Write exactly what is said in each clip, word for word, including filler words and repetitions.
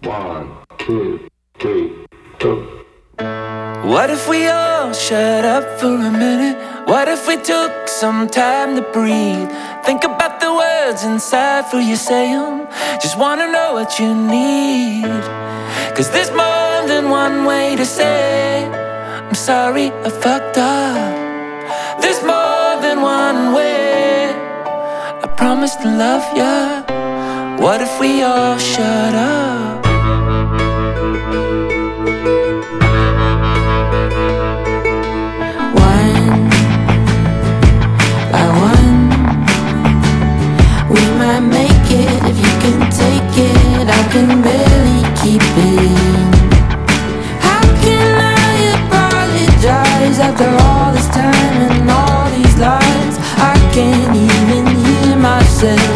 One, two, three, go. What if we all shut up for a minute? What if we took some time to breathe? Think about the words inside for you say 'em. Just wanna know what you need. Cause there's more than one way to say I'm sorry I fucked up. There's more than one way. I promise to love ya. What if we all shut up? One by one, we might make it. If you can take it, I can barely keep it. How can I apologize after all this time and all these lies? I can't even hear myself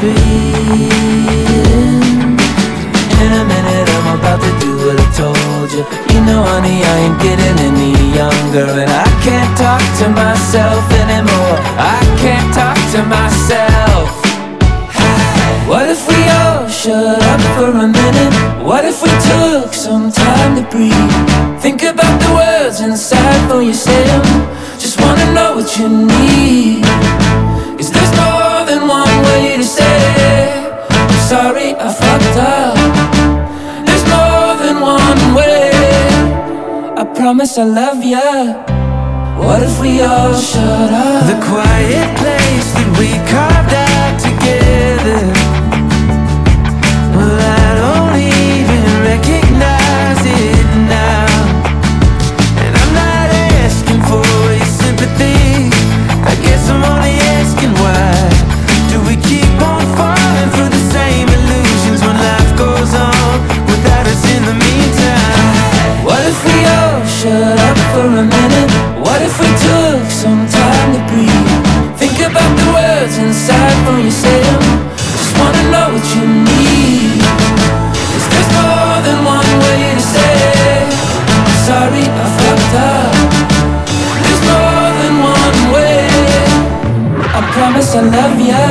breathing. In a minute I'm about to do what I told you. You know honey, I ain't getting any younger. And I can't talk to myself anymore. I can't talk to myself. What if we all shut up for a minute? What if we took some time to breathe? Think about the words inside for you say 'em. Just wanna know what you need. Is there's more than one way to say I'm sorry I fucked up. There's more than one way. I promise I love ya. What if we all shut up? The quiet place that we carved out together. Well, I don't even recognize it now. And I'm not asking for your sympathy. I guess I'm only asking why. Do we keep on falling for the same illusions when life goes on without us in the meantime? What if we all shut up for a minute? What if we took some time to breathe? Think about the words inside when you say 'em. Just wanna know what you need. Is there's more than one way to say I'm sorry I fucked up. There's more than one way. I promise I love ya.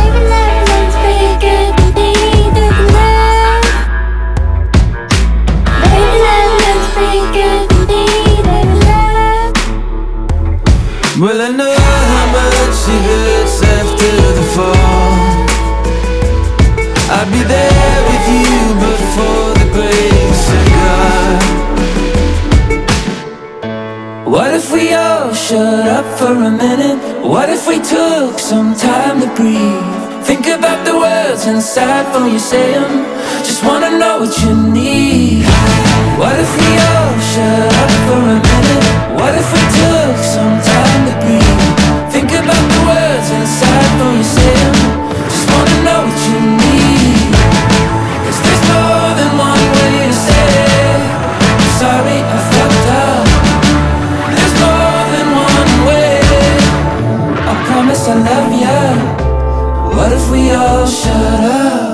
Well, I know how much it hurts after the fall. I'd be there with you but for the grace of God. What if we all shut up for a minute? What if we took some time to breathe? Think about the words inside when you say 'em. Just wanna know what you need. What if we all shut up for a minute? What if we took some time to breathe? Think about the words inside when you say 'em. Just wanna know what you need. Cause there's more than one way to say I'm sorry I fucked up. There's more than one way. I promise I love ya. What if we all shut up?